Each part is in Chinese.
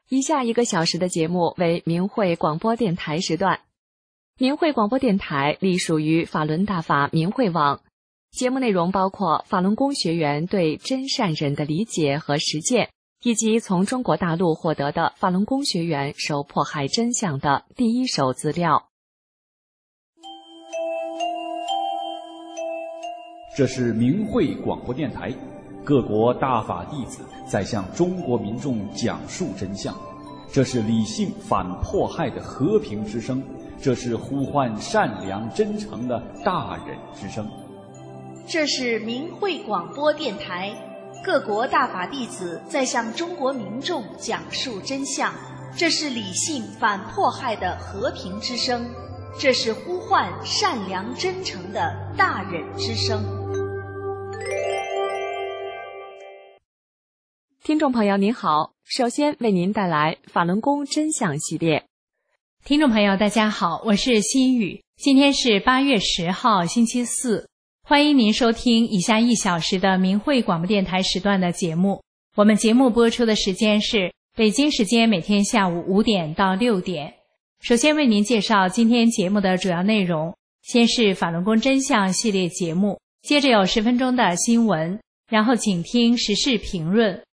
以下1个小时的节目为明慧广播电台时段。明慧广播电台隶属于法轮大法明慧网，节目内容包括法轮功学员对真善忍的理解和实践，以及从中国大陆获得的法轮功学员受迫害真相的第一手资料。 这是明慧广播电台，各国大法弟子在向中国民众讲述真相，这是理性反迫害的和平之声，这是呼唤善良真诚的大忍之声。 这是明慧广播电台，各国大法弟子在向中国民众讲述真相，这是理性反迫害的和平之声，这是呼唤善良真诚的大忍之声。 听众朋友您好，首先为您带来法轮功真相系列。 听众朋友大家好，我是心雨，今天是8月10号星期四，欢迎您收听以下1小时的明慧广播电台时段的节目。我们节目播出的时间是北京时间每天下午5点到6点。首先为您介绍今天节目的主要内容，先是法轮功真相系列节目，接着有10分钟的新闻，然后请听时事评论，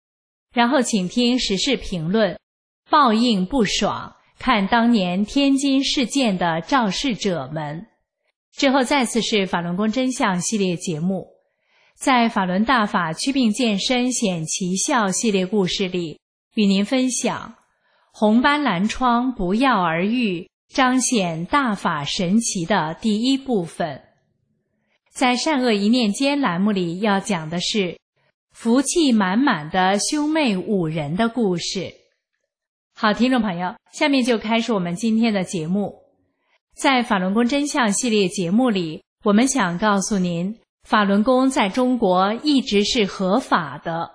报应不爽，看当年天津事件的肇事者们。之后再次是法轮功真相系列节目，在法轮大法祛病健身显奇效系列故事里，与您分享红斑蓝疮不药而愈，彰显大法神奇的第一部分。在善恶一念间栏目里要讲的是福气满满的兄妹5人的故事。好，听众朋友，下面就开始我们今天的节目。在法轮功真相系列节目里，我们想告诉您，法轮功在中国一直是合法的。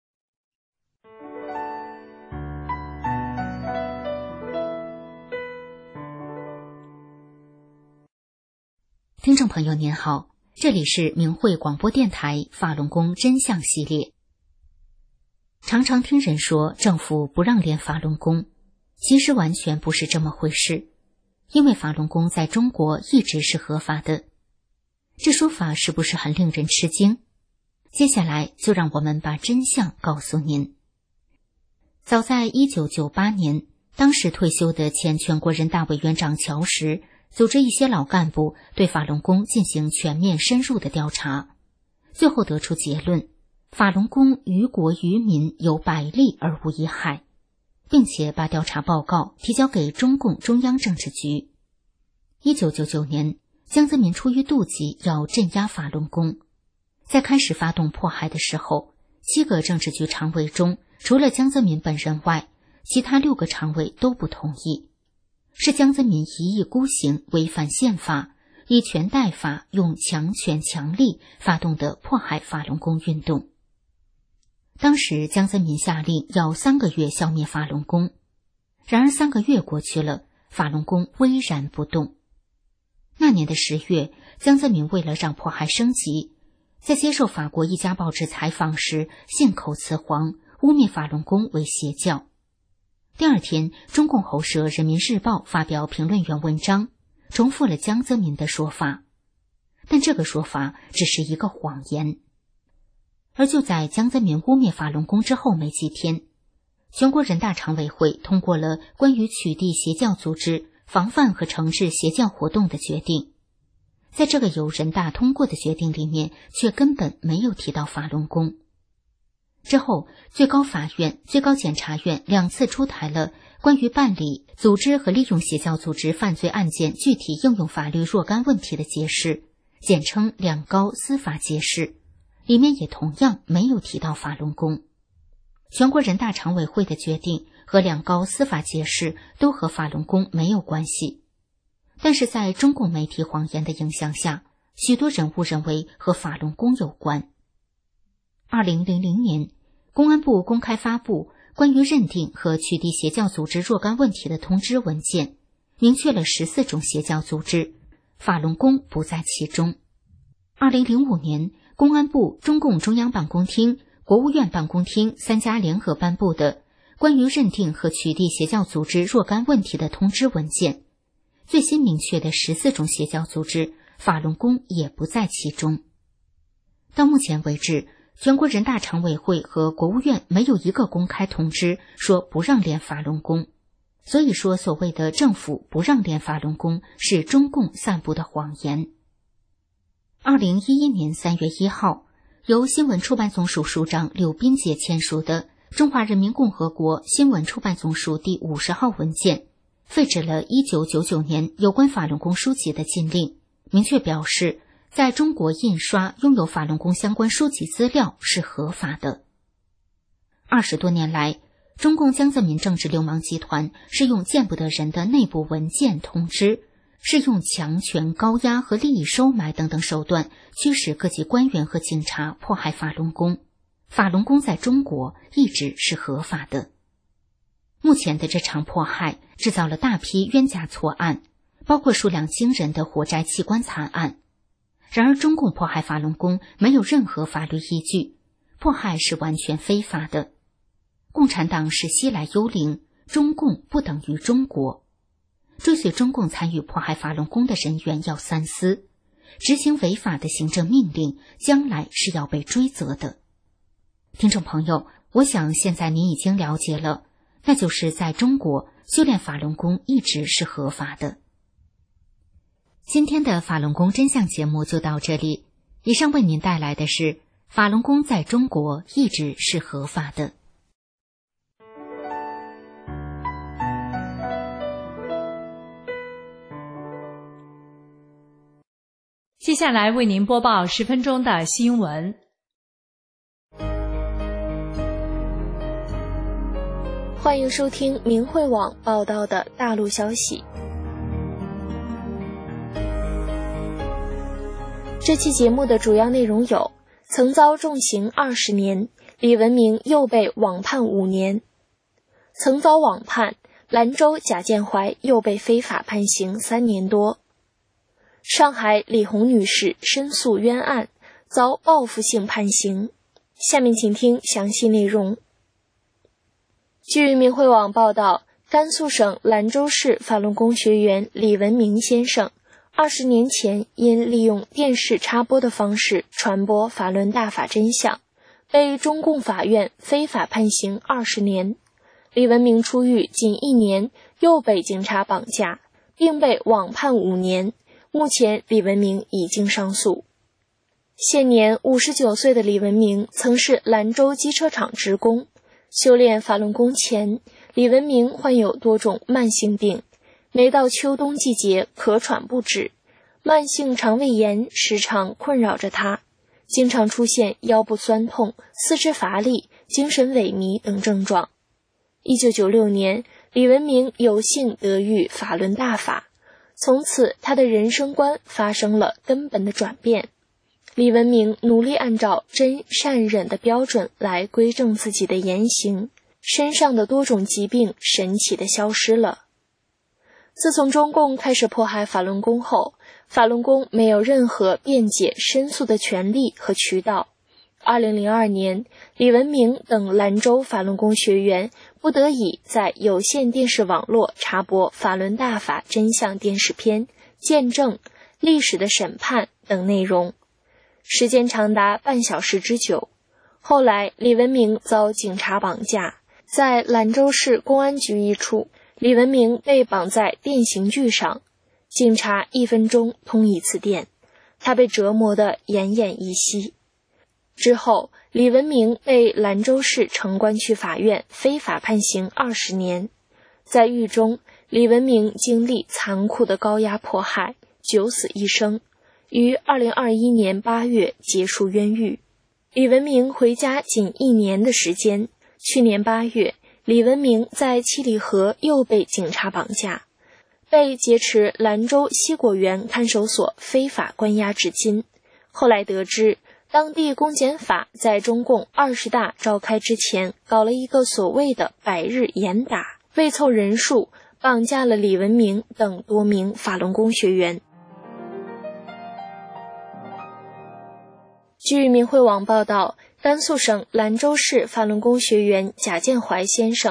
听众朋友您好，这里是明慧广播电台法轮功真相系列。常常听人说政府不让练法轮功，其实完全不是这么回事，因为法轮功在中国一直是合法的。这说法是不是很令人吃惊？接下来就让我们把真相告诉您。早在1998年，当时退休的前全国人大委员长乔石组织一些老干部对法轮功进行全面深入的调查，最后得出结论，法轮功于国于民有百利而无一害，并且把调查报告提交给中共中央政治局。1999年，江泽民出于妒忌要镇压法轮功，在开始发动迫害的时候，7个政治局常委中，除了江泽民本人外，其他6个常委都不同意。是江泽民一意孤行，违反宪法，以权代法，用强权强力发动的迫害法轮功运动。当时江泽民下令要3个月消灭法轮功，然而3个月过去了，法轮功巍然不动。那年的10月，江泽民为了让迫害升级，在接受法国一家报纸采访时信口雌黄，污蔑法轮功为邪教。第二天，中共喉舌《人民日报》发表评论员文章，重复了江泽民的说法，但这个说法只是一个谎言。而就在江泽民污蔑法轮功之后没几天，全国人大常委会通过了关于取缔邪教组织、防范和惩治邪教活动的决定。在这个由人大通过的决定里面，却根本没有提到法轮功。之后，最高法院、最高检察院2次出台了关于办理、组织和利用邪教组织犯罪案件具体应用法律若干问题的解释，简称2高司法解释，里面也同样没有提到法轮功。全国人大常委会的决定和2高司法解释都和法轮功没有关系，但是在中共媒体谎言的影响下，许多人误认为和法轮功有关。2000年，公安部公开发布关于认定和取缔邪教组织若干问题的通知文件，明确了14种邪教组织，法轮功不在其中。2005年，公安部、中共中央办公厅、国务院办公厅3家联合颁布的关于认定和取缔邪教组织若干问题的通知文件，最新明确的14种邪教组织，法轮功也不在其中。到目前为止，全国人大常委会和国务院没有一个公开通知说不让练法轮功，所以说所谓的政府不让练法轮功是中共散布的谎言。2011年3月1号，由新闻出版总署署长柳斌杰签署的《中华人民共和国新闻出版总署第50号文件》，废止了1999年有关法轮功书籍的禁令，明确表示在中国印刷拥有法轮功相关书籍资料是合法的。20多年来，中共江泽民政治流氓集团是用见不得人的内部文件通知，是用强权高压和利益收买等等手段驱使各级官员和警察迫害法轮功。法轮功在中国一直是合法的。目前的这场迫害制造了大批冤假错案，包括数量惊人的活摘器官惨案。然而中共迫害法轮功没有任何法律依据，迫害是完全非法的。共产党是西来幽灵，中共不等于中国。追随中共参与迫害法轮功的人员要三思，执行违法的行政命令将来是要被追责的。听众朋友，我想现在您已经了解了，那就是在中国修炼法轮功一直是合法的。今天的法轮功真相节目就到这里，以上为您带来的是法轮功在中国一直是合法的。 接下来为您播报10分钟的新闻。 欢迎收听明慧网报道的大陆消息。这期节目的主要内容有：曾遭重刑20年，李文明又被网判5年；曾遭网判，兰州贾建怀又被非法判刑3年多；上海李红女士申诉冤案，遭报复性判刑。下面请听详细内容。据明慧网报道，甘肃省兰州市法轮功学员李文明先生20年前因利用电视插播的方式传播法轮大法真相，被中共法院非法判刑20年。李文明出狱仅1年，又被警察绑架，并被网判5年。目前李文明已经上诉。现年59岁的李文明曾是兰州机车厂职工。修炼法轮功前，李文明患有多种慢性病，每到秋冬季节咳喘不止，慢性肠胃炎时常困扰着他，经常出现腰部酸痛、四肢乏力、精神萎靡等症状。1996年，李文明有幸得遇法轮大法，从此他的人生观发生了根本的转变。李文明努力按照真善忍的标准来规正自己的言行，身上的多种疾病神奇地消失了。自从中共开始迫害法轮功后，法轮功没有任何辩解申诉的权利和渠道。2002年，李文明等兰州法轮功学员不得已在有线电视网络插播法轮大法真相电视片、见证、历史的审判等内容，时间长达半小时之久。后来李文明遭警察绑架，在兰州市公安局一处，李文明被绑在电刑具上，警察1分钟通一次电，他被折磨得奄奄一息。之后，李文明被兰州市城关区法院非法判刑20年。在狱中，李文明经历残酷的高压迫害，九死一生，于2021年8月结束冤狱。李文明回家仅1年的时间，去年8月，李文明在七里河又被警察绑架，被劫持兰州西果园看守所非法关押至今。后来得知，当地公检法在中共20大召开之前搞了一个所谓的100日严打，为凑人数，绑架了李文明等多名法轮功学员。据明慧网报道，甘肃省兰州市法轮功学员贾建怀先生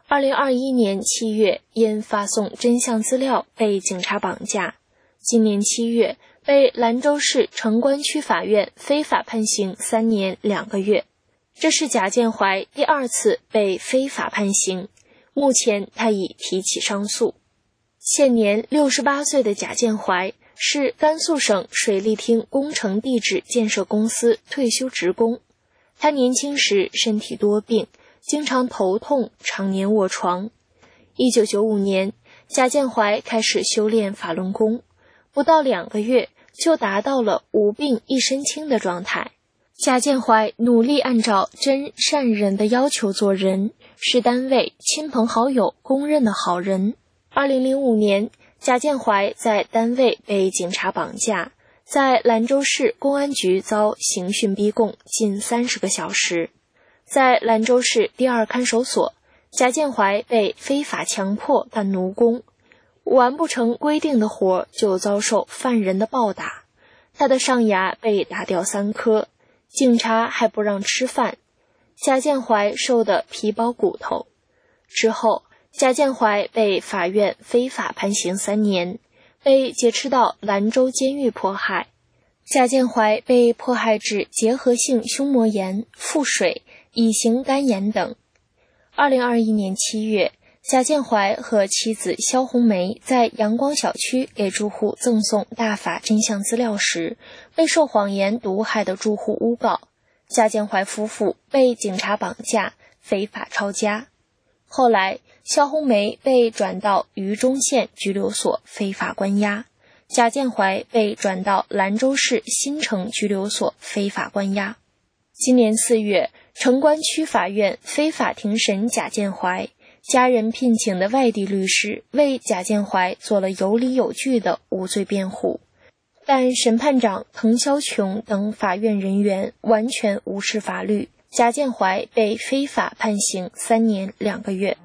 2021年7月因发送真相资料被警察绑架，今年7月被兰州市城关区法院非法判刑3年2个月。这是贾建怀第2次被非法判刑，目前他已提起上诉。现年68岁的贾建怀是甘肃省水利厅工程地质建设公司退休职工。他年轻时身体多病，经常头痛，常年卧床。1995年，贾建怀开始修炼法轮功，不到2个月就达到了无病一身轻的状态。贾建怀努力按照真善忍的要求做人，是单位亲朋好友公认的好人。2005年，贾建怀在单位被警察绑架，在兰州市公安局遭刑讯逼供近30个小时。在兰州市第2看守所，贾建怀被非法强迫干奴工，完不成规定的活就遭受犯人的暴打，他的上牙被打掉3颗，警察还不让吃饭，贾建怀瘦得皮包骨头。之后，贾建怀被法院非法判刑3年，被劫持到兰州监狱迫害。贾建怀被迫害致结核性胸膜炎、腹水、乙型肝炎等。2021年7月，贾建怀和妻子肖红梅在阳光小区给住户赠送大法真相资料时，被受谎言毒害的住户诬告，贾建怀夫妇被警察绑架，非法抄家。后来，肖红梅被转到榆中县拘留所非法关押，贾建怀被转到兰州市新城拘留所非法关押。今年4月，城关区法院非法庭审贾建怀，家人聘请的外地律师为贾建怀做了有理有据的无罪辩护，但审判长滕肖琼等法院人员完全无视法律，贾建怀被非法判刑3年2个月。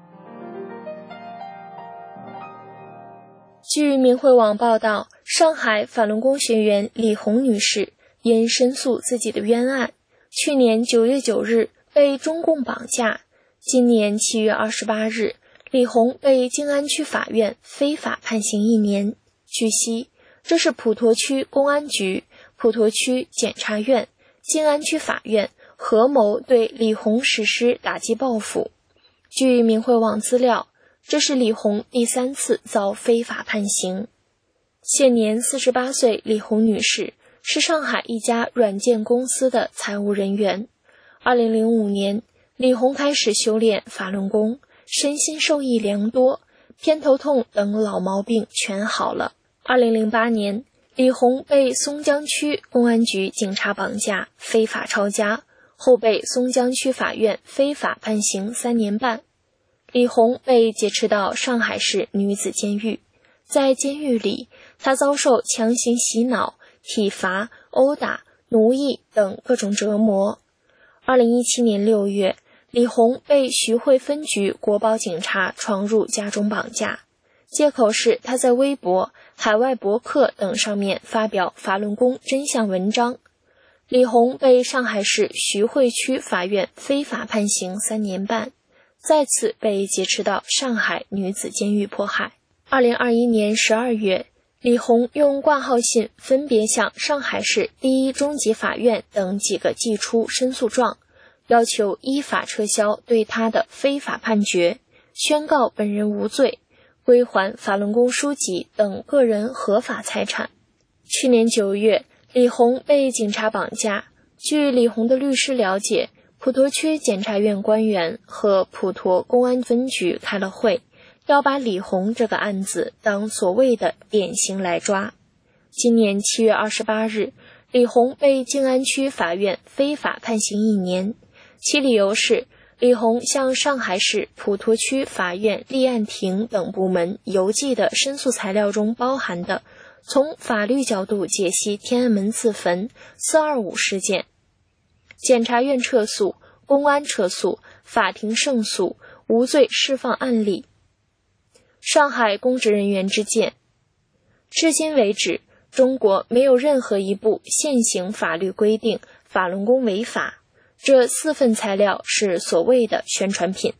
据明慧网报道，上海法轮功学员李红女士因申诉自己的冤案，去年9月9日被中共绑架，今年7月28日，李红被静安区法院非法判刑1年。据悉，这是普陀区公安局、普陀区检察院、静安区法院合谋对李红实施打击报复。据明慧网资料，这是李红第3次遭非法判刑。现年48岁李红女士是上海一家软件公司的财务人员。2005年，李红开始修炼法轮功，身心受益良多，偏头痛等老毛病全好了。2008年，李红被松江区公安局警察绑架，非法抄家，后被松江区法院非法判刑3年半。李红被劫持到上海市女子监狱，在监狱里，她遭受强行洗脑、体罚、殴打、奴役等各种折磨。2017年6月，李红被徐汇分局国保警察闯入家中绑架，借口是她在微博、海外博客等上面发表法轮功真相文章。李红被上海市徐汇区法院非法判刑3年半，再次被劫持到上海女子监狱迫害。2021年12月，李红用挂号信分别向上海市第一中级法院等几个寄出申诉状，要求依法撤销对他的非法判决，宣告本人无罪，归还法轮功书籍等个人合法财产。去年9月，李红被警察绑架。据李红的律师了解，普陀区检察院官员和普陀公安分局开了会，要把李红这个案子当所谓的典型来抓。今年7月28日，李红被静安区法院非法判刑1年，其理由是李红向上海市普陀区法院立案庭等部门邮寄的申诉材料中包含的从法律角度解析天安门自焚、425事件。检察院撤诉，公安撤诉，法庭胜诉，无罪释放案例。上海公职人员之见，至今为止，中国没有任何一部现行法律规定法轮功违法，这4份材料是所谓的宣传品。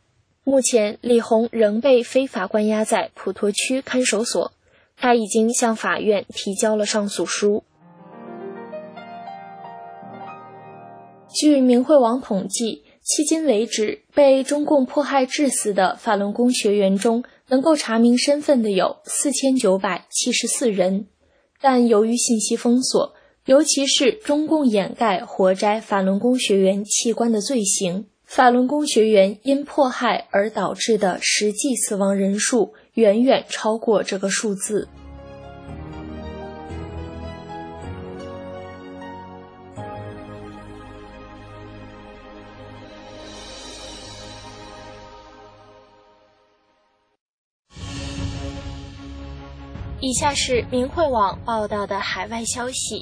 目前李红仍被非法关押在普陀区看守所，他已经向法院提交了上诉书。据明慧网统计，迄今为止被中共迫害致死的法轮功学员中，能够查明身份的有4974人，但由于信息封锁，尤其是中共掩盖活摘法轮功学员器官的罪行，法轮功学员因迫害而导致的实际死亡人数远远超过这个数字。以下是明慧网报道的海外消息。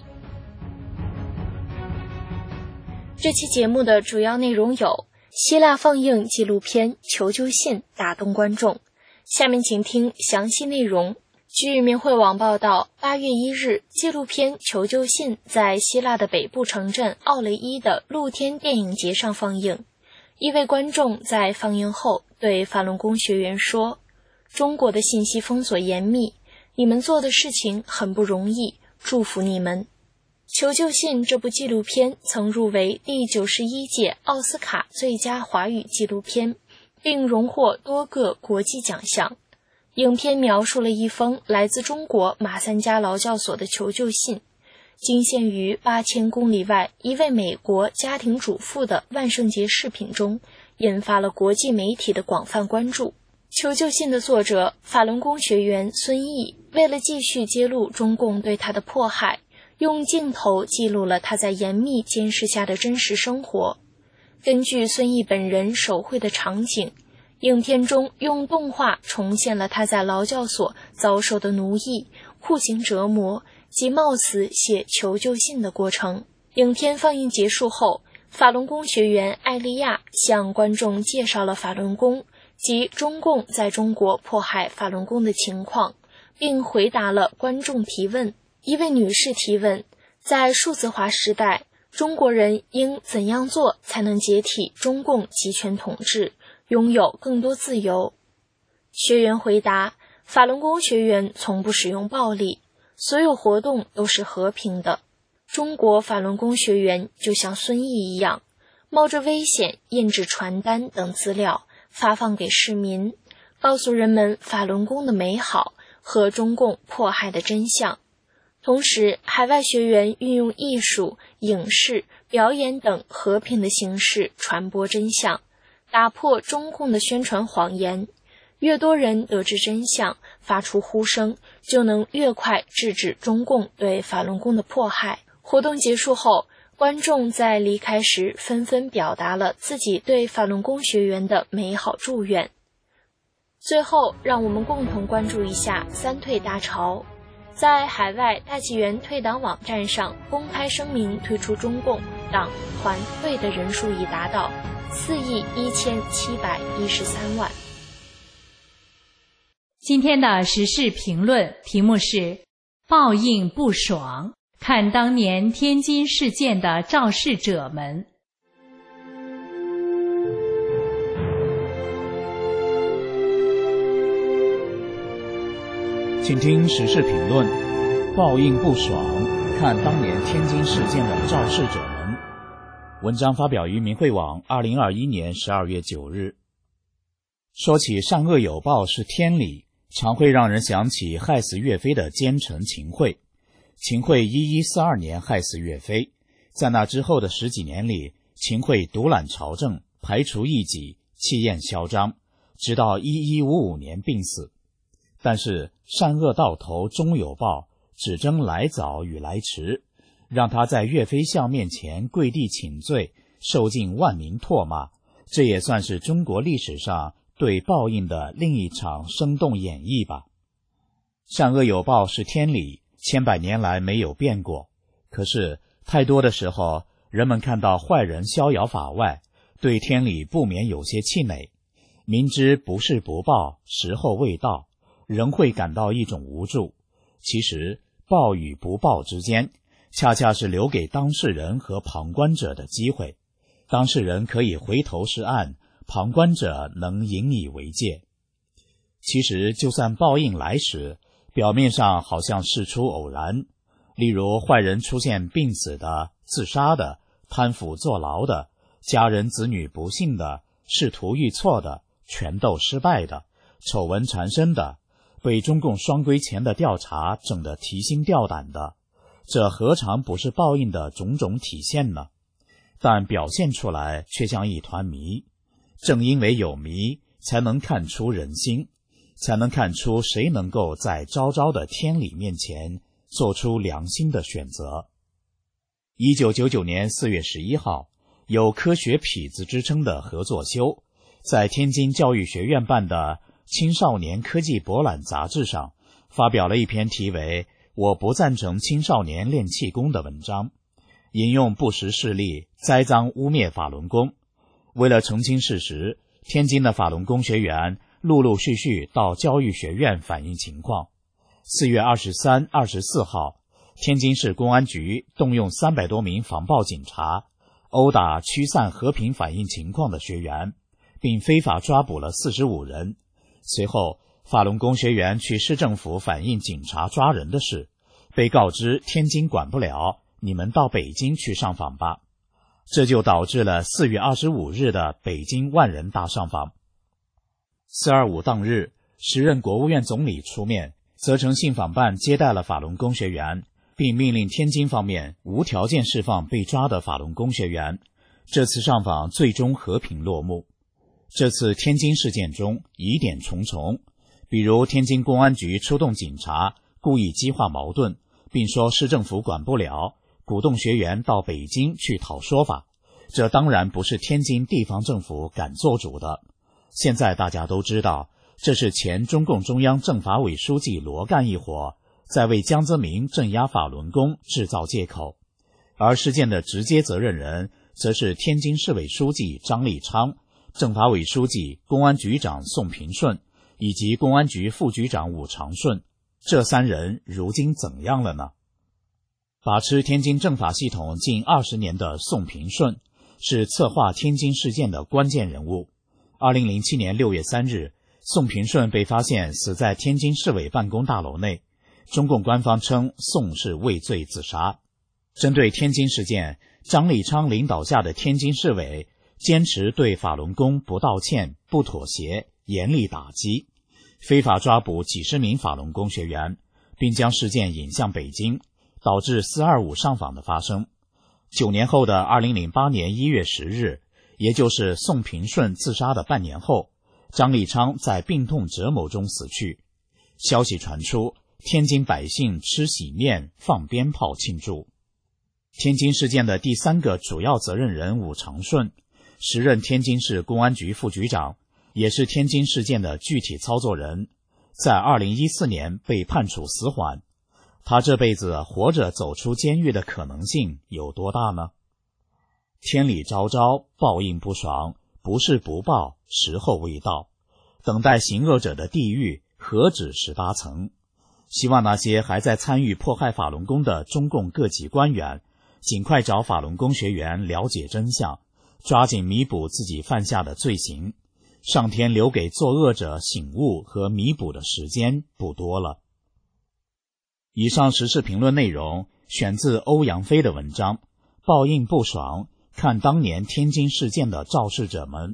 这期节目的主要内容有：希腊放映纪录片《求救信》打动观众。下面请听详细内容。据明慧网报道，8月1日，纪录片《求救信》在希腊的北部城镇奥雷伊的露天电影节上放映。一位观众在放映后对法轮功学员说：“中国的信息封锁严密，你们做的事情很不容易，祝福你们。”《求救信》这部纪录片曾入围第91届奥斯卡最佳华语纪录片，并荣获多个国际奖项。影片描述了一封来自中国马三家劳教所的求救信，惊现于8000公里外一位美国家庭主妇的万圣节视频中，引发了国际媒体的广泛关注。求救信的作者法轮功学员孙毅，为了继续揭露中共对他的迫害，用镜头记录了他在严密监视下的真实生活。根据孙毅本人手绘的场景，影片中用动画重现了他在劳教所遭受的奴役、酷刑折磨及冒死写求救信的过程。影片放映结束后，法轮功学员艾利亚向观众介绍了法轮功及中共在中国迫害法轮功的情况，并回答了观众提问。一位女士提问：在数字化时代，中国人应怎样做才能解体中共集权统治，拥有更多自由？学员回答：法轮功学员从不使用暴力，所有活动都是和平的。中国法轮功学员就像孙毅一样，冒着危险印制传单等资料发放给市民，告诉人们法轮功的美好和中共迫害的真相。同时，海外学员运用艺术、影视、表演等和平的形式传播真相，打破中共的宣传谎言。越多人得知真相，发出呼声，就能越快制止中共对法轮功的迫害。活动结束后，观众在离开时纷纷表达了自己对法轮功学员的美好祝愿。最后，让我们共同关注一下三退大潮。在海外大纪元退党网站上公开声明退出中共党团退的人数已达到4.1713亿。 今天的时事评论题目是报应不爽，看当年天津事件的肇事者们。 请听时事评论，报应不爽，看当年天津事件的肇事者们。文章发表于明慧网2021年12月9日。说起善恶有报是天理，常会让人想起害死岳飞的奸臣秦桧。秦桧1142年害死岳飞，在那之后的10几年里，秦桧独揽朝政，排除异己，气焰嚣张，直到1155年病死。但是善恶到头终有报，只争来早与来迟，让他在岳飞像面前跪地请罪，受尽万民唾骂，这也算是中国历史上对报应的另一场生动演绎吧。善恶有报是天理，千百年来没有变过。可是太多的时候，人们看到坏人逍遥法外，对天理不免有些气馁，明知不是不报，时候未到，仍会感到一种无助。其实报与不报之间，恰恰是留给当事人和旁观者的机会。当事人可以回头是岸， 旁观者能引以为戒。其实就算报应来时，表面上好像事出偶然，例如坏人出现病死的、自杀的、贪腐坐牢的、家人子女不幸的、仕途遇挫的、权斗失败的、丑闻缠身的、被中共双规前的调查整得提心吊胆的，这何尝不是报应的种种体现呢？但表现出来却像一团谜，正因为有谜，才能看出人心，才能看出谁能够在昭昭的天理面前做出良心的选择。1999年4月11号，有科学痞子之称的何作修，在天津教育学院办的青少年科技博览杂志上发表了一篇题为《我不赞成青少年练气功》的文章，引用不实事例栽赃污蔑法轮功。为了澄清事实，天津的法轮功学员陆陆续续到教育学院反映情况。4月23、24号，天津市公安局动用300多名防暴警察，殴打驱散和平反映情况的学员，并非法抓捕了45人。随后，法轮功学员去市政府反映警察抓人的事，被告知天津管不了，你们到北京去上访吧。这就导致了4月25日的北京万人大上访。4.25当日，时任国务院总理出面，责成信访办接待了法轮功学员，并命令天津方面无条件释放被抓的法轮功学员。这次上访最终和平落幕。这次天津事件中疑点重重，比如天津公安局出动警察，故意激化矛盾，并说市政府管不了，鼓动学员到北京去讨说法，这当然不是天津地方政府敢做主的。现在大家都知道，这是前中共中央政法委书记罗干一伙在为江泽民镇压法轮功制造借口，而事件的直接责任人则是天津市委书记张立昌、政法委书记、公安局长宋平顺以及公安局副局长武长顺。这3人如今怎样了呢？把持天津政法系统近20年的宋平顺是策划天津事件的关键人物。2007年6月3日，宋平顺被发现死在天津市委办公大楼内，中共官方称宋是畏罪自杀。针对天津事件，张立昌领导下的天津市委坚持对法轮功不道歉、不妥协，严厉打击，非法抓捕几十名法轮功学员，并将事件引向北京，导致4.25上访的发生。9年后的2008年1月10日，也就是宋平顺自杀的半年后，张立昌在病痛折磨中死去。消息传出，天津百姓吃喜面、放鞭炮庆祝。天津事件的第3个主要责任人武长顺，时任天津市公安局副局长，也是天津事件的具体操作人，在2014年被判处死缓。他这辈子活着走出监狱的可能性有多大呢？天理昭昭，报应不爽，不是不报，时候未到。等待行恶者的地狱何止18层。希望那些还在参与迫害法轮功的中共各级官员，尽快找法轮功学员了解真相，抓紧弥补自己犯下的罪行。上天留给作恶者醒悟和弥补的时间不多了。以上时事评论内容选自欧阳飞的文章《报应不爽，看当年天津事件的肇事者们》。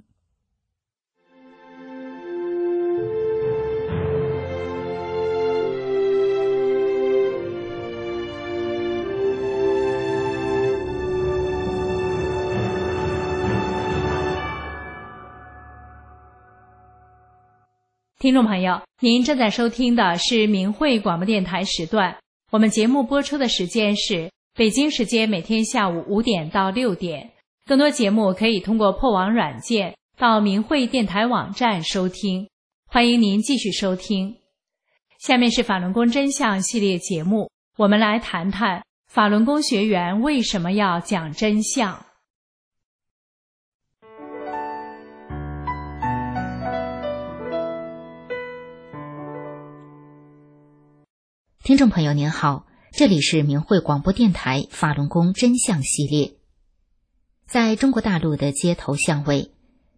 听众朋友，您正在收听的是明慧广播电台时段，我们节目播出的时间是北京时间每天下午5点到6点。更多节目可以通过破网软件到明慧电台网站收听，欢迎您继续收听。下面是法轮功真相系列节目，我们来谈谈法轮功学员为什么要讲真相。 听众朋友您好，这里是明慧广播电台法轮功真相系列。在中国大陆的街头巷尾，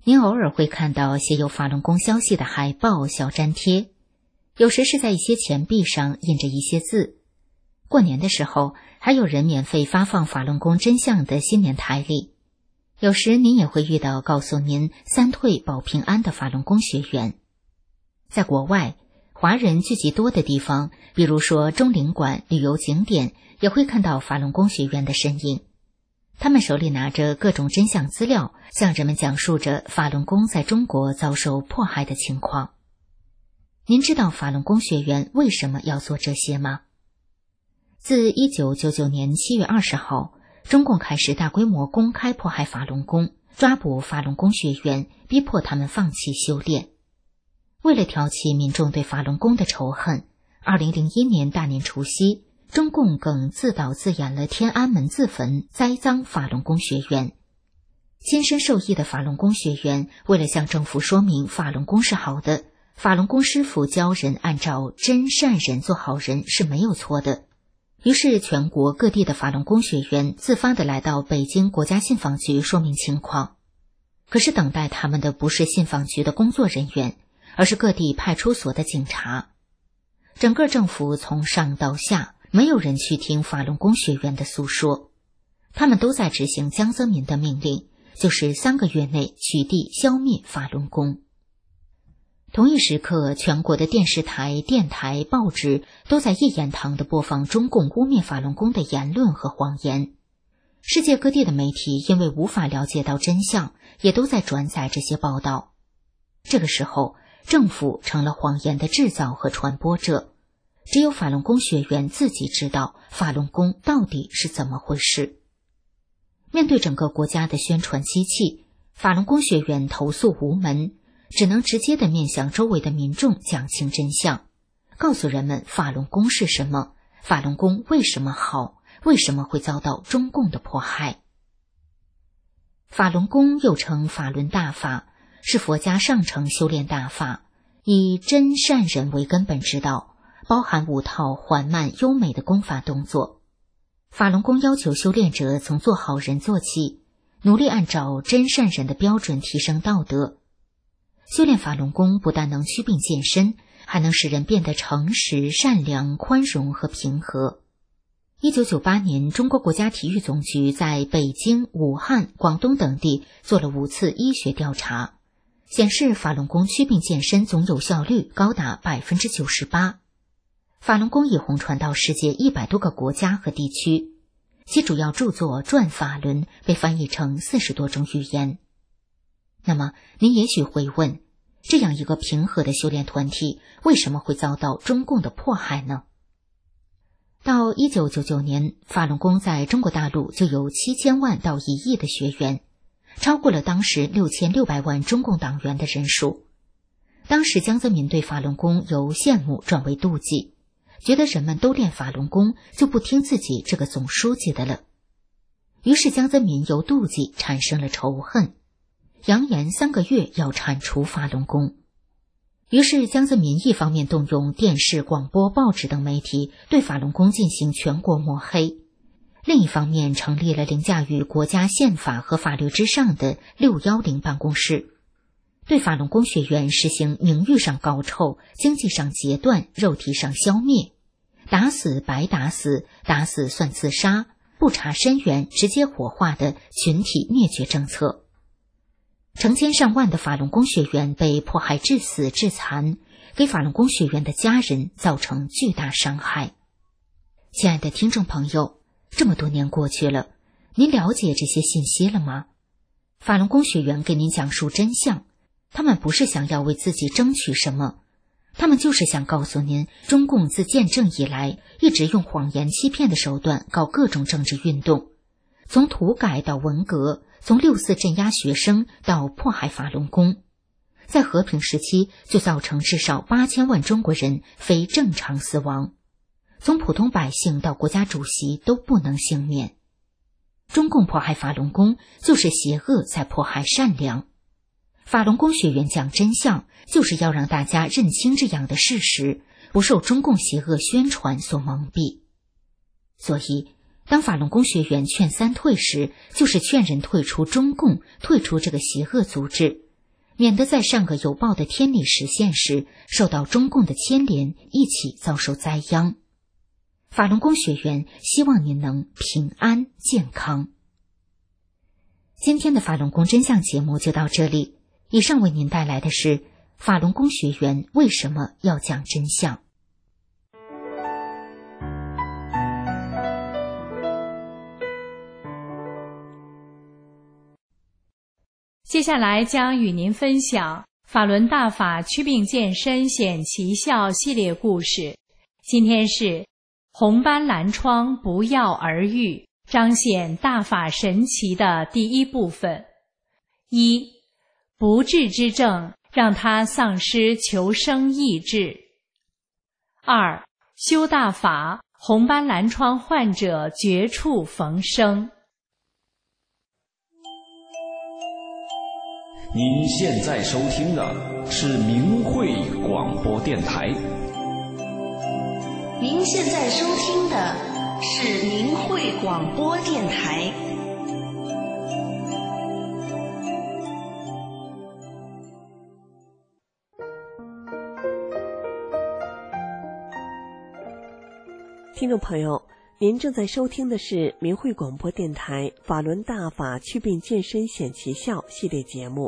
您偶尔会看到写有法轮功消息的海报、小粘贴，有时是在一些钱币上印着一些字。过年的时候，还有人免费发放法轮功真相的新年台历。有时您也会遇到告诉您三退保平安的法轮功学员。在国外，华人聚集多的地方，比如说中领馆、旅游景点，也会看到法轮功学员的身影。他们手里拿着各种真相资料，向人们讲述着法轮功在中国遭受迫害的情况。您知道法轮功学员为什么要做这些吗？自1999年7月20号，中共开始大规模公开迫害法轮功，抓捕法轮功学员，逼迫他们放弃修炼。为了挑起民众对法轮功的仇恨，2001年大年除夕，中共更自导自演了天安门自焚，栽赃法轮功学员。亲身受益的法轮功学员为了向政府说明法轮功是好的，法轮功师傅教人按照真善人做好人是没有错的。于是全国各地的法轮功学员自发地来到北京国家信访局说明情况。可是等待他们的不是信访局的工作人员，而是各地派出所的警察。整个政府从上到下，没有人去听法轮功学员的诉说，他们都在执行江泽民的命令，就是3个月内取缔消灭法轮功。同一时刻，全国的电视台、电台、报纸都在一言堂地播放中共污蔑法轮功的言论和谎言。世界各地的媒体因为无法了解到真相，也都在转载这些报道。这个时候，政府成了谎言的制造和传播者，只有法轮功学员自己知道法轮功到底是怎么回事。面对整个国家的宣传机器，法轮功学员投诉无门，只能直接地面向周围的民众讲清真相，告诉人们法轮功是什么，法轮功为什么好，为什么会遭到中共的迫害。法轮功又称法轮大法，是佛家上乘修炼大法，以真善人为根本之道，包含5套缓慢优美的功法动作。法轮功要求修炼者从做好人做起，努力按照真善人的标准提升道德。修炼法轮功不但能祛病健身，还能使人变得诚实、善良、宽容和平和。1998年，中国国家体育总局在北京、武汉、广东等地做了5次医学调查，显示法轮功祛病健身总有效率高达 98%。法轮功已红传到世界100多个国家和地区，其主要著作《转法轮》被翻译成40多种语言。那么您也许会问，这样一个平和的修炼团体为什么会遭到中共的迫害呢？到1999年，法轮功在中国大陆就有7000万到1亿的学员，超过了当时6600万中共党员的人数。当时江泽民对法轮功由羡慕转为妒忌，觉得人们都练法轮功，就不听自己这个总书记的了。于是江泽民由妒忌产生了仇恨，扬言3个月要铲除法轮功。于是江泽民一方面动用电视、广播、报纸等媒体对法轮功进行全国抹黑，另一方面成立了凌驾于国家宪法和法律之上的610办公室，对法轮功学员实行名誉上搞臭、经济上截断、肉体上消灭，打死白打死，打死算自杀，不查身源直接火化的群体灭绝政策。成千上万的法轮功学员被迫害致死致残，给法轮功学员的家人造成巨大伤害。亲爱的听众朋友，这么多年过去了，您了解这些信息了吗？法轮功学员给您讲述真相，他们不是想要为自己争取什么，他们就是想告诉您，中共自建政以来一直用谎言欺骗的手段搞各种政治运动，从土改到文革，从6·4镇压学生到迫害法轮功，在和平时期就造成至少8000万中国人非正常死亡，从普通百姓到国家主席都不能幸免。中共迫害法轮功，就是邪恶在迫害善良。法轮功学员讲真相，就是要让大家认清这样的事实，不受中共邪恶宣传所蒙蔽。所以当法轮功学员劝三退时，就是劝人退出中共，退出这个邪恶组织， 免得在上个有报的天理实现时受到中共的牵连，一起遭受灾殃。法轮功学员希望您能平安健康。今天的法轮功真相节目就到这里，以上为您带来的是法轮功学员为什么要讲真相。 接下来将与您分享法轮大法祛病健身显奇效系列故事。今天是红斑蓝疮不药而愈，彰显大法神奇的第一部分。一、不治之症让他丧失求生意志。二、修大法，红斑蓝疮患者绝处逢生。 您现在收听的是明慧广播电台。 您现在收听的是明慧广播电台。 听众朋友，您正在收听的是明慧广播电台法轮大法祛病健身显奇效系列节目。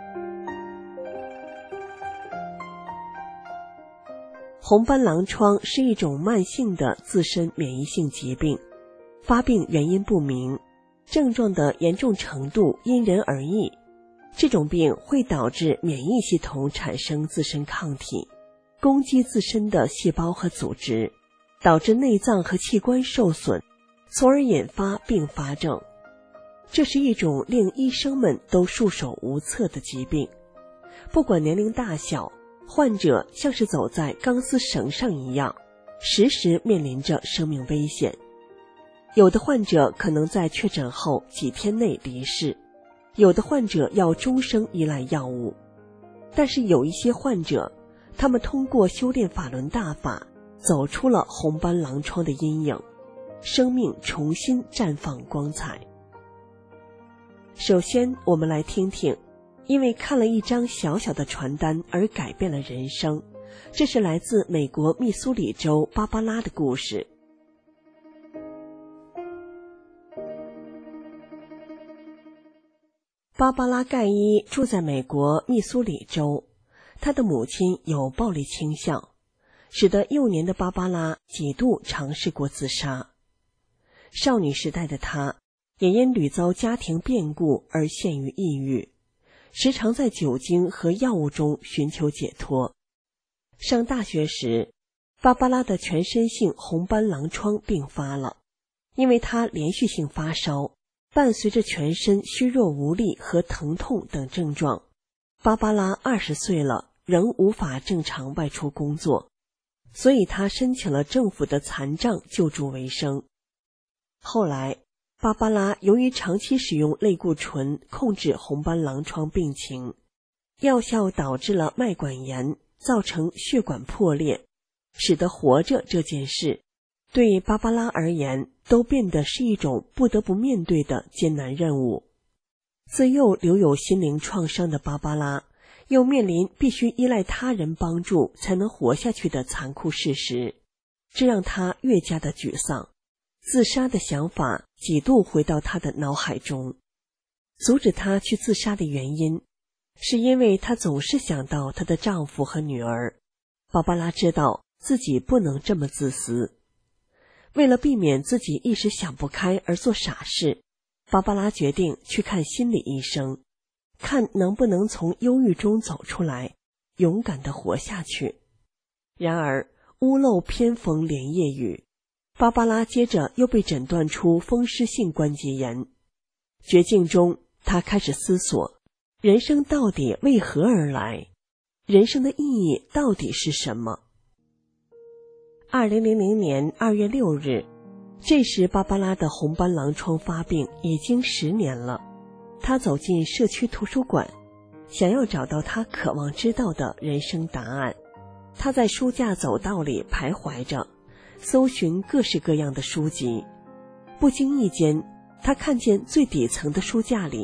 红斑狼疮是一种慢性的自身免疫性疾病，发病原因不明，症状的严重程度因人而异。这种病会导致免疫系统产生自身抗体，攻击自身的细胞和组织，导致内脏和器官受损，从而引发并发症。这是一种令医生们都束手无策的疾病，不管年龄大小，患者像是走在钢丝绳上一样，时时面临着生命危险。有的患者可能在确诊后几天内离世，有的患者要终生依赖药物。但是有一些患者，他们通过修炼法轮大法，走出了红斑狼疮的阴影，生命重新绽放光彩。首先，我们来听听因为看了一张小小的传单而改变了人生，这是来自美国密苏里州芭芭拉的故事。芭芭拉盖伊住在美国密苏里州，她的母亲有暴力倾向，使得幼年的芭芭拉几度尝试过自杀。少女时代的她也因屡遭家庭变故而陷于抑郁，时常在酒精和药物中寻求解脱。上大学时，芭芭拉的全身性红斑狼疮并发了，因为她连续性发烧，伴随着全身虚弱无力和疼痛等症状。芭芭拉20岁了，仍无法正常外出工作，所以她申请了政府的残障救助为生。后来，芭芭拉由于长期使用类固醇控制红斑狼疮病情，药效导致了脉管炎，造成血管破裂，使得活着这件事对芭芭拉而言都变得是一种不得不面对的艰难任务。自幼留有心灵创伤的芭芭拉，又面临必须依赖他人帮助才能活下去的残酷事实，这让她越加的沮丧。自杀的想法几度回到她的脑海中。阻止她去自杀的原因，是因为她总是想到她的丈夫和女儿。芭芭拉知道自己不能这么自私。为了避免自己一时想不开而做傻事，芭芭拉决定去看心理医生，看能不能从忧郁中走出来，勇敢地活下去。然而屋漏偏逢连夜雨，芭芭拉接着又被诊断出风湿性关节炎。绝境中，她开始思索，人生到底为何而来？人生的意义到底是什么？2000年2月6日，这时芭芭拉的红斑狼疮发病已经10年了。她走进社区图书馆，想要找到她渴望知道的人生答案。她在书架走道里徘徊着，搜寻各式各样的书籍。不经意间，她看见最底层的书架里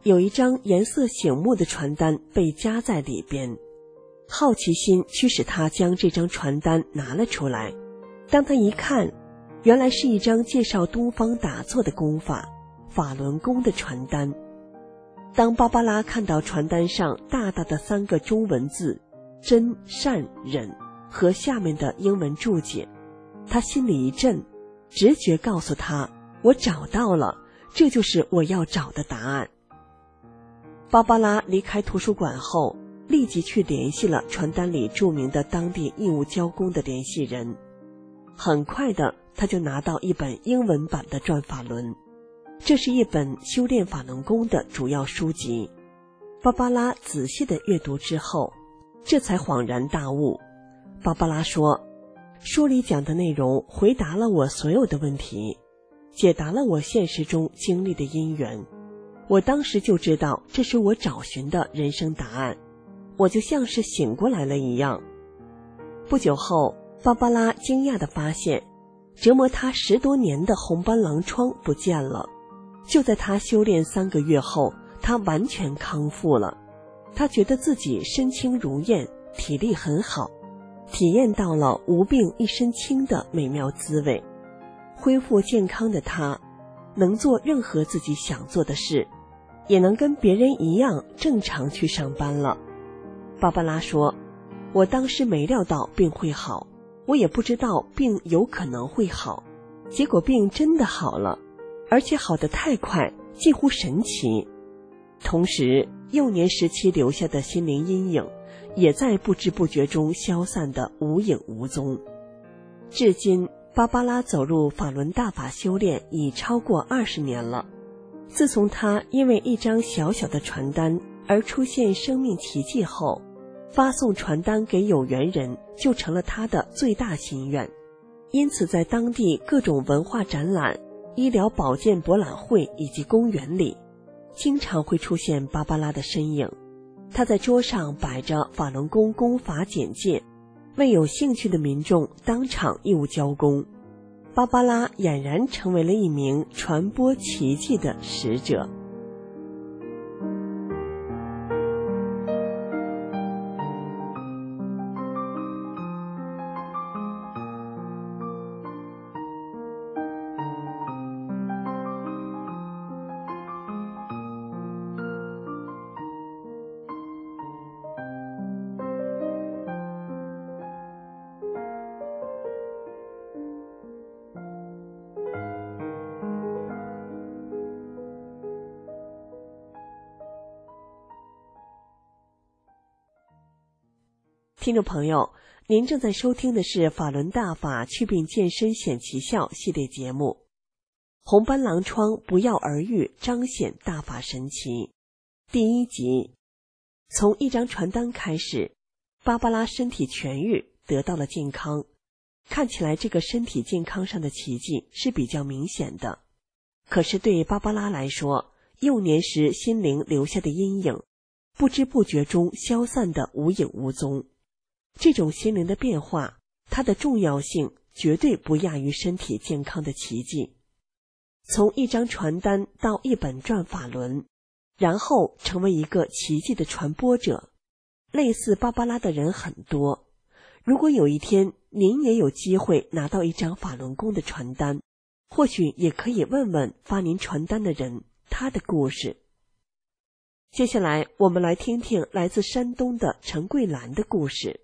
有一张颜色醒目的传单被夹在里边。好奇心驱使他将这张传单拿了出来。当他一看，原来是一张介绍东方打坐的功法法轮功的传单。当芭芭拉看到传单上大大的3个中文字真善忍和下面的英文注解，他心里一震，直觉告诉他，我找到了，这就是我要找的答案。芭芭拉离开图书馆后，立即去联系了传单里著名的当地义务教工的联系人。很快的，他就拿到一本英文版的转法轮，这是一本修炼法轮功的主要书籍。芭芭拉仔细的阅读之后，这才恍然大悟。芭芭拉说，书里讲的内容回答了我所有的问题，解答了我现实中经历的因缘。我当时就知道这是我找寻的人生答案，我就像是醒过来了一样。不久后，芭芭拉惊讶地发现，折磨她10多年的红斑狼疮不见了。就在她修炼3个月后，她完全康复了。她觉得自己身轻如燕，体力很好，体验到了无病一身轻的美妙滋味。恢复健康的她，能做任何自己想做的事，也能跟别人一样正常去上班了。芭芭拉说，我当时没料到病会好，我也不知道病有可能会好，结果病真的好了，而且好得太快，近乎神奇。同时，幼年时期留下的心灵阴影也在不知不觉中消散得无影无踪。至今，芭芭拉走入法轮大法修炼已超过20年了。自从她因为一张小小的传单而出现生命奇迹后，发送传单给有缘人就成了她的最大心愿。因此在当地各种文化展览、医疗保健博览会以及公园里，经常会出现芭芭拉的身影。她在桌上摆着法轮功功法简介，为有兴趣的民众当场义务教功。芭芭拉俨然成为了一名传播奇迹的使者。听众朋友，您正在收听的是法轮大法祛病健身显奇效系列节目，红斑狼疮不药而愈，彰显大法神奇第1集。从一张传单开始，芭芭拉身体痊愈，得到了健康。看起来这个身体健康上的奇迹是比较明显的，可是对芭芭拉来说，幼年时心灵留下的阴影，不知不觉中消散得无影无踪。这种心灵的变化，它的重要性绝对不亚于身体健康的奇迹。从一张传单到一本转法轮，然后成为一个奇迹的传播者，类似芭芭拉的人很多。如果有一天您也有机会拿到一张法轮功的传单，或许也可以问问发您传单的人他的故事。接下来我们来听听来自山东的陈桂兰的故事。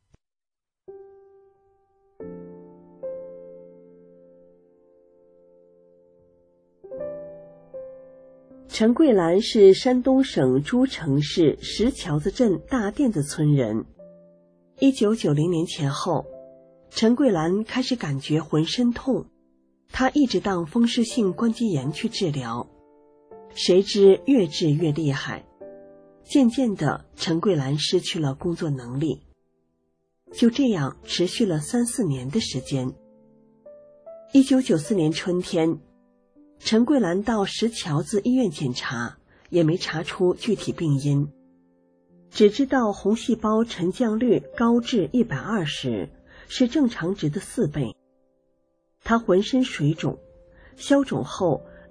陈桂兰是山东省诸城市石桥子镇大甸子村人。1990年前后，陈桂兰开始感觉浑身痛，她一直当风湿性关节炎去治疗，谁知越治越厉害，渐渐的陈桂兰失去了工作能力。就这样持续了3-4年的时间。1994年春天，陈桂兰到石桥子医院检查，也没查出具体病因，只知道红细胞沉降率高至120，是正常值的4倍。她浑身水肿，消肿后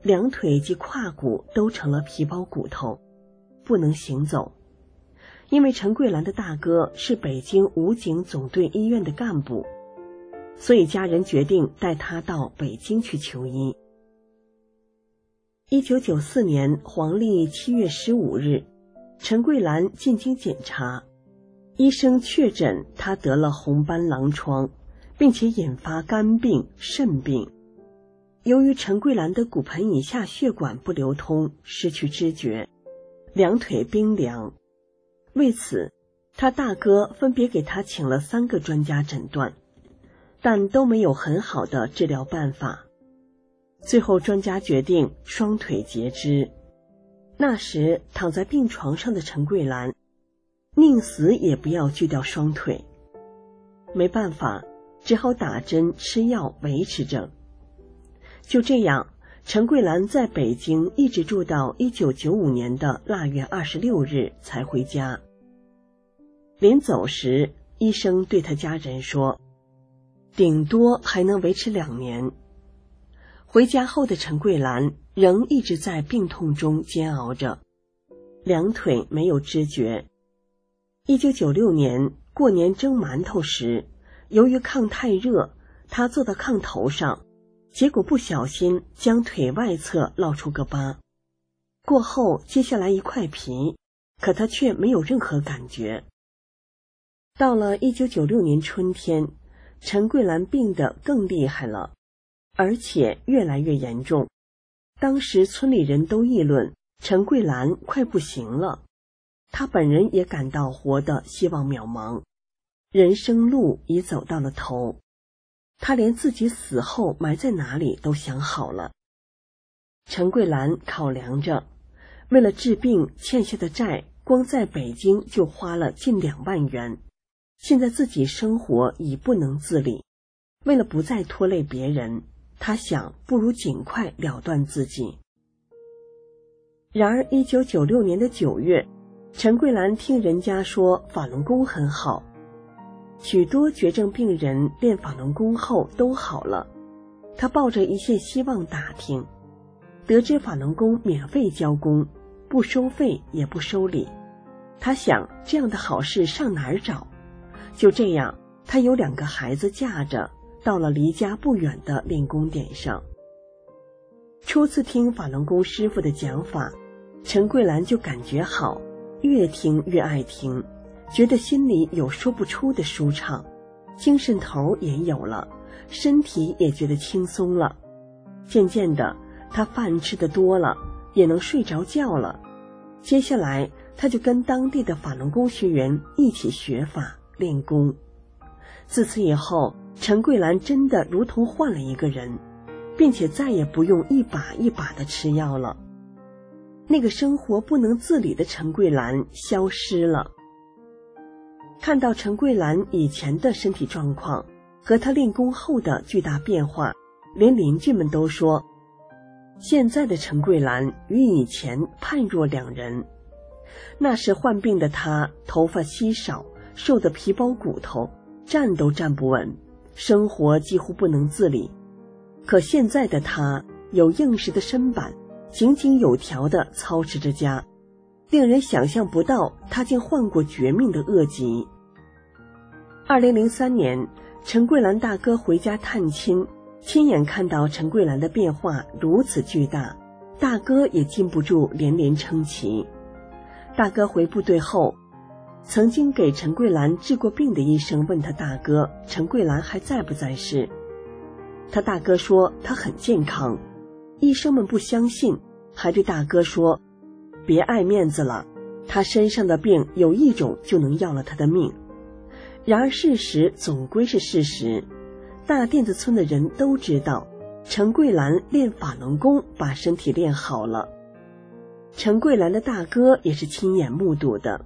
两腿及胯骨都成了皮包骨头，不能行走。因为陈桂兰的大哥是北京武警总队医院的干部，所以家人决定带他到北京去求医。1994年黄历7月15日，陈桂兰进京检查，医生确诊她得了红斑狼疮，并且引发肝病、肾病。由于陈桂兰的骨盆以下血管不流通，失去知觉，两腿冰凉。为此，他大哥分别给他请了3个专家诊断，但都没有很好的治疗办法。最后专家决定双腿截肢。那时躺在病床上的陈桂兰宁死也不要锯掉双腿，没办法，只好打针吃药维持着。就这样，陈桂兰在北京一直住到1995年的腊月26日才回家。临走时，医生对他家人说，顶多还能维持2年。回家后的陈桂兰仍一直在病痛中煎熬着，两腿没有知觉。1996年过年蒸馒头时，由于炕太热，他坐到炕头上，结果不小心将腿外侧烙出个疤，过后接下来一块皮，可他却没有任何感觉。到了1996年春天，陈桂兰病得更厉害了，而且越来越严重。当时村里人都议论陈桂兰快不行了，她本人也感到活得希望渺茫，人生路已走到了头。她连自己死后埋在哪里都想好了。陈桂兰考量着，为了治病欠下的债，光在北京就花了近2万元。现在自己生活已不能自理，为了不再拖累别人，他想不如尽快了断自己。然而1996年的9月，陈桂兰听人家说法轮功很好，许多绝症病人练法轮功后都好了，他抱着一线希望打听，得知法轮功免费教功，不收费也不收礼。他想这样的好事上哪儿找？就这样，他有2个孩子架着，到了离家不远的练功点上。初次听法轮功师傅的讲法，陈桂兰就感觉好，越听越爱听，觉得心里有说不出的舒畅，精神头也有了，身体也觉得轻松了。渐渐的，他饭吃得多了，也能睡着觉了。接下来，他就跟当地的法轮功学员一起学法练功。自此以后，陈桂兰真的如同换了一个人，并且再也不用一把一把的吃药了。那个生活不能自理的陈桂兰消失了。看到陈桂兰以前的身体状况和她练功后的巨大变化，连邻居们都说，现在的陈桂兰与以前判若两人。那时患病的她头发稀少，瘦得皮包骨头，站都站不稳，生活几乎不能自理。可现在的她有硬实的身板，井井有条地操持着家，令人想象不到她竟患过绝命的恶疾。2003年，陈桂兰大哥回家探亲，亲眼看到陈桂兰的变化如此巨大，大哥也禁不住连连称奇。大哥回部队后，曾经给陈桂兰治过病的医生问他大哥陈桂兰还在不在世，他大哥说他很健康。医生们不相信，还对大哥说，别爱面子了，他身上的病有一种就能要了他的命。然而事实总归是事实，大甸子村的人都知道，陈桂兰练法轮功把身体练好了。陈桂兰的大哥也是亲眼目睹的。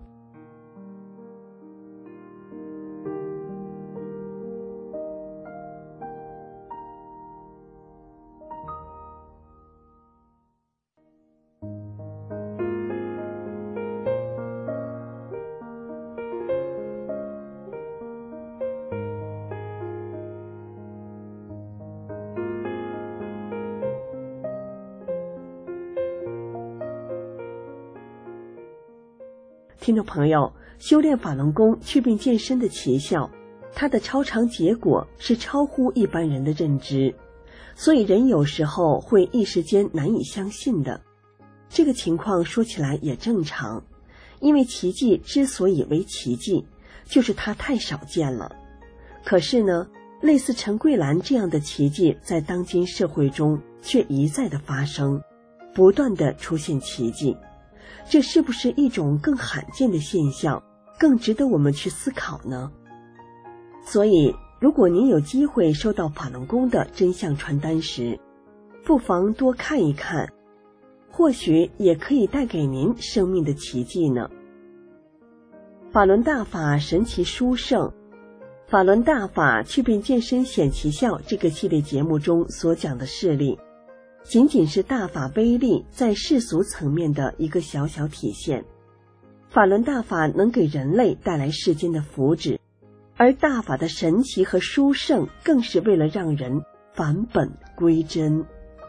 听众朋友，修炼法轮功祛病健身的奇效，它的超常结果是超乎一般人的认知，所以人有时候会一时间难以相信的。这个情况说起来也正常，因为奇迹之所以为奇迹，就是它太少见了。可是呢，类似陈桂兰这样的奇迹在当今社会中却一再的发生，不断的出现奇迹，这是不是一种更罕见的现象，更值得我们去思考呢？所以如果您有机会收到法轮功的真相传单时，不妨多看一看，或许也可以带给您生命的奇迹呢。法轮大法神奇殊胜，法轮大法祛病健身显奇效这个系列节目中所讲的事例，仅仅是大法威力在世俗层面的一个小小体现。法轮大法能给人类带来世间的福祉，而大法的神奇和殊胜更是为了让人返本归真。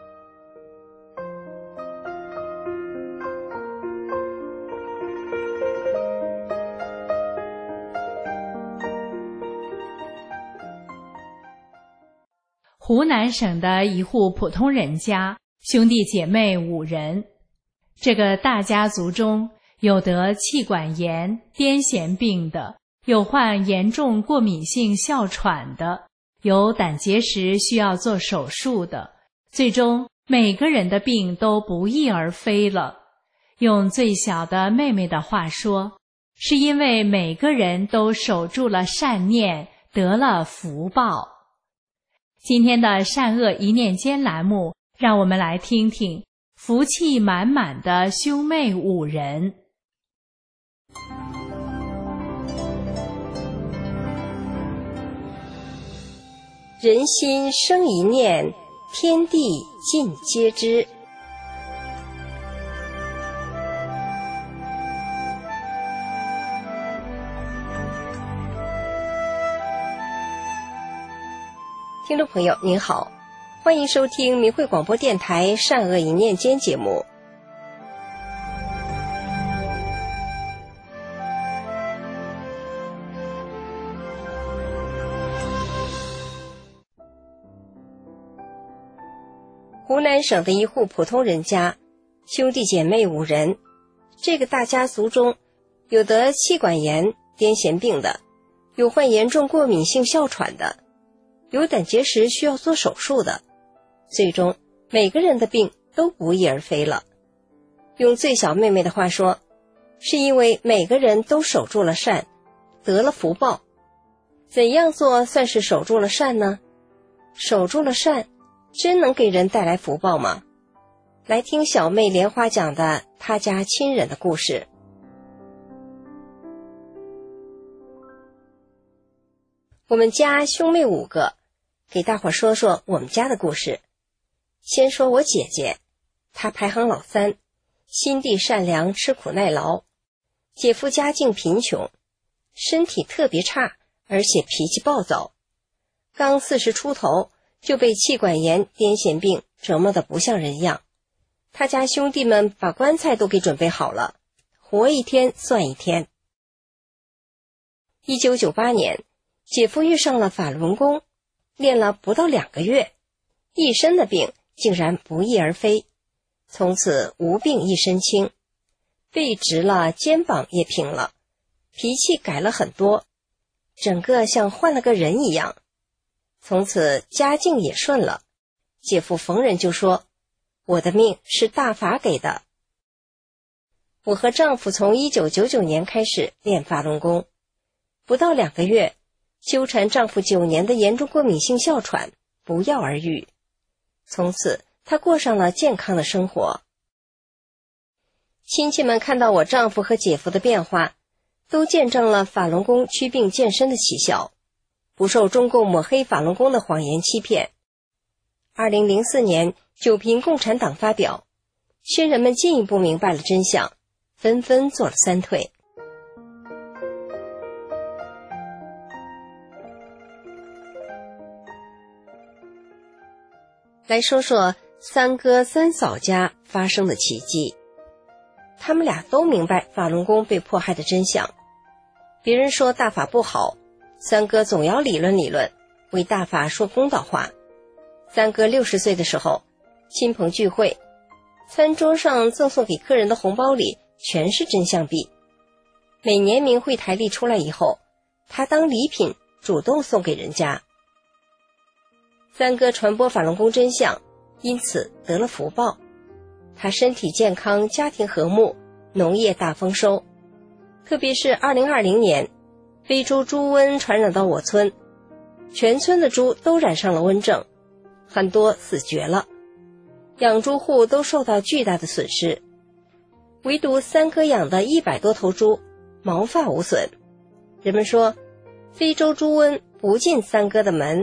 湖南省的一户普通人家，兄弟姐妹5人。这个大家族中有得气管炎、癫痫病的，有患严重过敏性哮喘的，有胆结石需要做手术的，最终每个人的病都不翼而飞了。用最小的妹妹的话说，是因为每个人都守住了善念，得了福报。今天的善恶一念间栏目，让我们来听听福气满满的兄妹5人。 人心生一念，天地尽皆知。听众朋友您好，欢迎收听明慧广播电台善恶一念间节目。湖南省的一户普通人家，兄弟姐妹5人。这个大家族中有得气管炎、癫痫病的，有患严重过敏性哮喘的，有胆结石需要做手术的，最终每个人的病都不翼而飞了。用最小妹妹的话说，是因为每个人都守住了善，得了福报。怎样做算是守住了善呢？守住了善，真能给人带来福报吗？来听小妹莲花讲的她家亲人的故事。我们家兄妹5个，给大伙说说我们家的故事。先说我姐姐，她排行老3，心地善良，吃苦耐劳。姐夫家境贫穷，身体特别差，而且脾气暴躁。刚40出头就被气管炎、癫痫病折磨得不像人样。他家兄弟们把棺材都给准备好了，活一天算一天。1998年，姐夫遇上了法轮功，练了不到2个月，一身的病竟然不翼而飞，从此无病一身轻，背直了，肩膀也平了，脾气改了很多，整个像换了个人一样。从此家境也顺了，姐夫逢人就说，我的命是大法给的。我和丈夫从1999年开始练法轮功，不到2个月，纠缠丈夫9年的严重过敏性哮喘不药而愈，从此她过上了健康的生活。亲戚们看到我丈夫和姐夫的变化，都见证了法轮功祛病健身的奇效，不受中共抹黑法轮功的谎言欺骗。2004年就凭共产党发表，亲人们进一步明白了真相，纷纷做了3退。来说说3哥3嫂家发生的奇迹。 他们俩都明白法轮功被迫害的真相。别人说大法不好，三哥总要理论理论，为大法说公道话。三哥60岁的时候，亲朋聚会，餐桌上赠送给客人的红包里全是真相币。每年明慧台历出来以后，他当礼品主动送给人家。三哥传播法轮功真相，因此得了福报。他身体健康，家庭和睦，农业大丰收。特别是2020年，非洲猪瘟传染到我村，全村的猪都染上了瘟症，很多死绝了，养猪户都受到巨大的损失。唯独三哥养的100多头猪毛发无损。人们说非洲猪瘟不进三哥的门。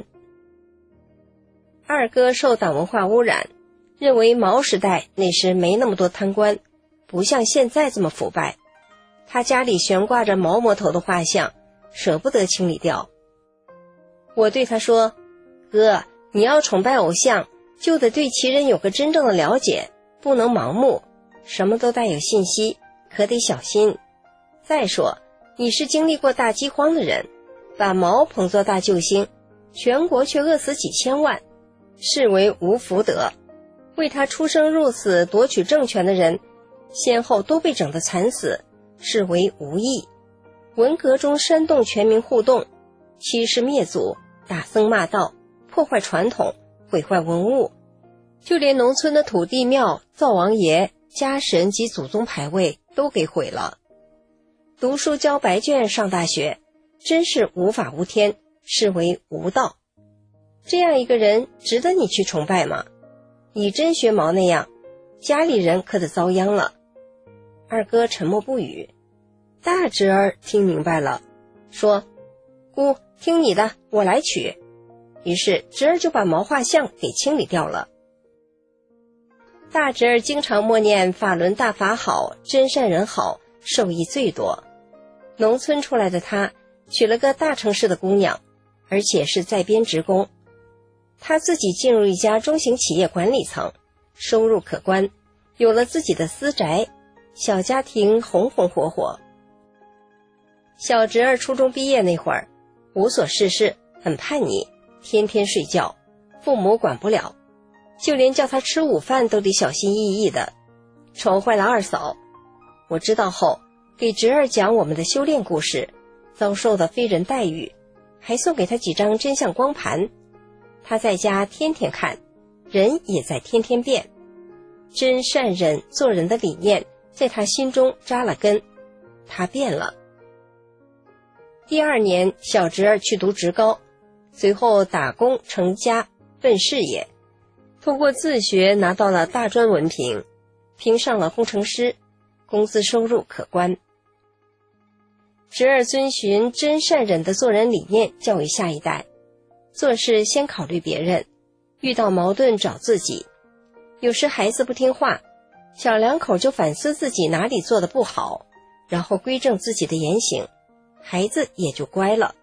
二哥受党文化污染，认为毛时代那时没那么多贪官，不像现在这么腐败。他家里悬挂着毛魔头的画像，舍不得清理掉。我对他说，哥，你要崇拜偶像，就得对其人有个真正的了解，不能盲目，什么都带有信息，可得小心。再说，你是经历过大饥荒的人，把毛捧作大救星，全国却饿死几千万，视为无福德。为他出生入死夺取政权的人，先后都被整得惨死，视为无义。文革中煽动全民互动，欺师灭祖，打僧骂道，破坏传统，毁坏文物，就连农村的土地庙、灶王爷、家神及祖宗牌位都给毁了。读书交白卷上大学，真是无法无天，视为无道。这样一个人值得你去崇拜吗？你真学毛那样，家里人可得遭殃了。二哥沉默不语。大侄儿听明白了，说，姑，听你的，我来取。于是侄儿就把毛画像给清理掉了。大侄儿经常默念法轮大法好，真善人好，受益最多。农村出来的他娶了个大城市的姑娘，而且是在编职工。他自己进入一家中型企业管理层，收入可观，有了自己的私宅，小家庭红红火火。小侄儿初中毕业那会儿，无所事事，很叛逆，天天睡觉，父母管不了，就连叫他吃午饭都得小心翼翼的，愁坏了二嫂。我知道后，给侄儿讲我们的修炼故事，遭受的非人待遇，还送给他几张真相光盘。他在家天天看，人也在天天变。真善忍做人的理念在他心中扎了根，他变了。第2年，小侄儿去读职高，随后打工成家，奔事业，通过自学拿到了大专文凭，评上了工程师，工资收入可观。侄儿遵循真善忍的做人理念教育下一代，做事先考虑别人，遇到矛盾找自己。有时孩子不听话，小两口就反思自己哪里做得不好，然后规正自己的言行，孩子也就乖了。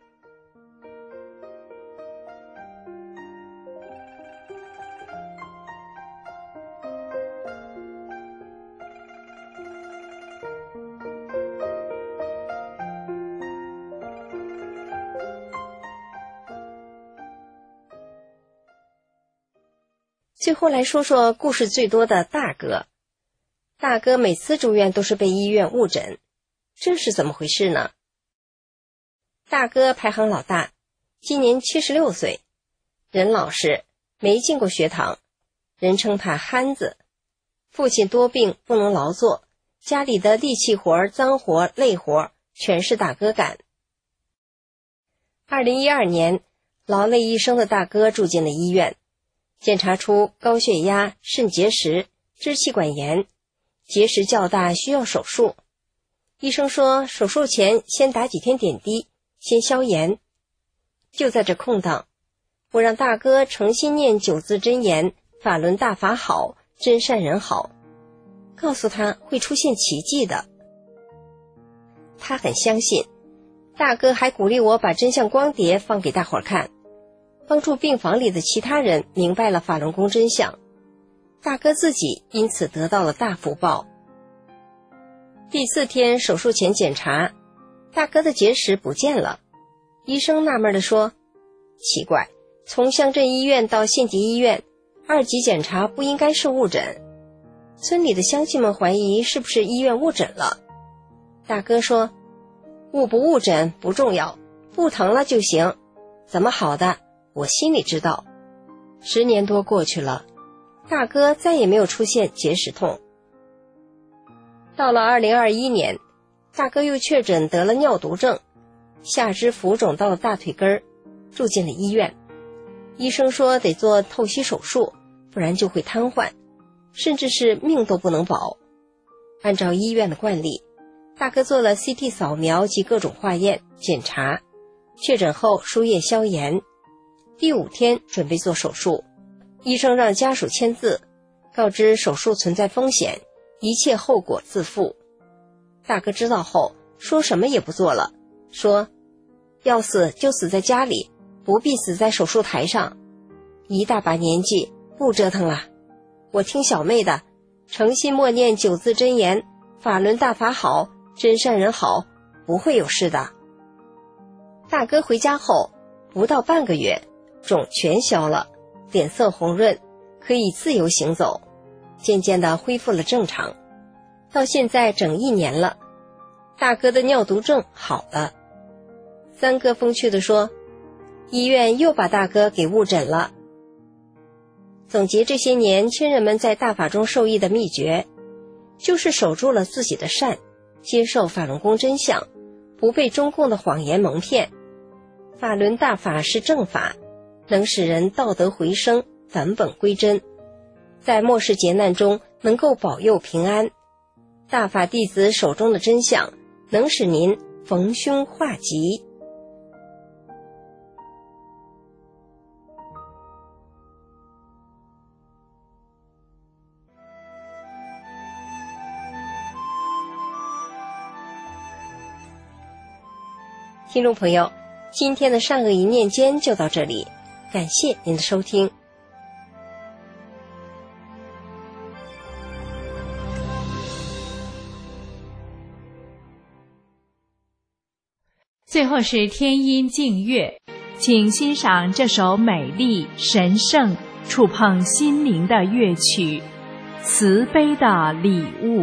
最后来说说故事最多的大哥。大哥每次住院都是被医院误诊，这是怎么回事呢？大哥排行老大，今年76岁，人老实，没进过学堂，人称他憨子。父亲多病不能劳作，家里的力气活、脏活、累活全是大哥干。2012年，劳累一生的大哥住进了医院，检查出高血压、肾结石、支气管炎，结石较大需要手术。医生说手术前先打几天点滴，先消炎。就在这空档，我让大哥诚心念9字真言，法轮大法好，真善人好，告诉他会出现奇迹的。他很相信，大哥还鼓励我把真相光碟放给大伙儿看，帮助病房里的其他人明白了法轮功真相。大哥自己因此得到了大福报。 第4天手术前检查，大哥的结石不见了。医生纳闷地说，奇怪，从乡镇医院到县级医院，2级检查不应该是误诊。村里的乡亲们怀疑是不是医院误诊了。大哥说，误不误诊不重要，不疼了就行，怎么好的我心里知道。10年多过去了，大哥再也没有出现结石痛。到了2021年，大哥又确诊得了尿毒症，下肢浮肿到了大腿根儿，住进了医院。医生说得做透析手术，不然就会瘫痪，甚至是命都不能保。按照医院的惯例，大哥做了 CT 扫描及各种化验检查，确诊后输液消炎。第5天准备做手术，医生让家属签字，告知手术存在风险，一切后果自负。大哥知道后说什么也不做了，说要死就死在家里，不必死在手术台上，一大把年纪不折腾了。我听小妹的，诚心默念9字真言，法轮大法好，真善人好，不会有事的。大哥回家后不到半个月，肿全消了，脸色红润，可以自由行走，渐渐地恢复了正常。到现在整1年了，大哥的尿毒症好了。三哥风趣地说，医院又把大哥给误诊了。总结这些年亲人们在大法中受益的秘诀，就是守住了自己的善，接受法轮功真相，不被中共的谎言蒙骗。法轮大法是正法，能使人道德回升，返本归真，在末世劫难中能够保佑平安。大法弟子手中的真相，能使您逢凶化吉。听众朋友，今天的善恶一念间就到这里，感谢您的收听。 最后是天音净乐，请欣赏这首美丽、神圣、触碰心灵的乐曲《慈悲的礼物》。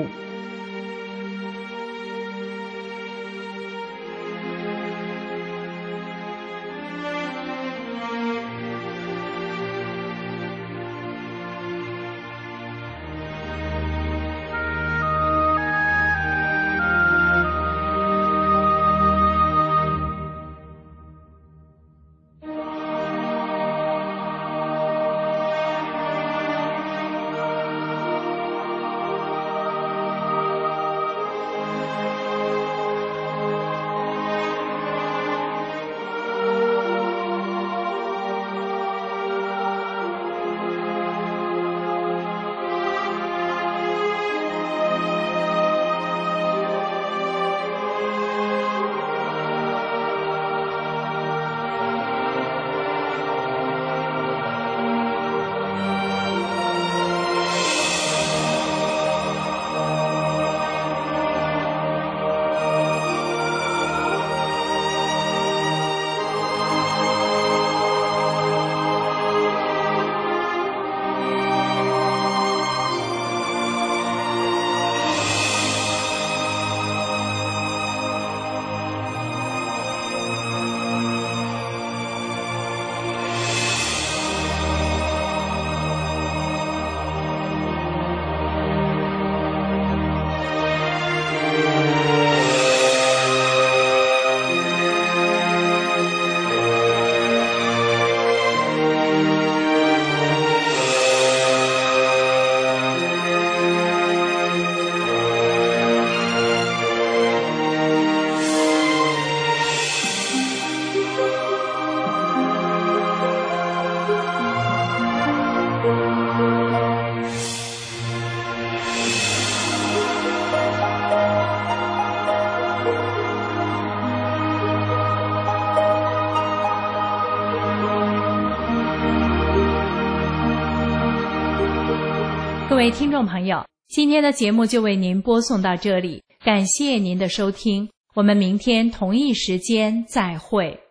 各位听众朋友，今天的节目就为您播送到这里， 感谢您的收听，我们明天同一时间再会。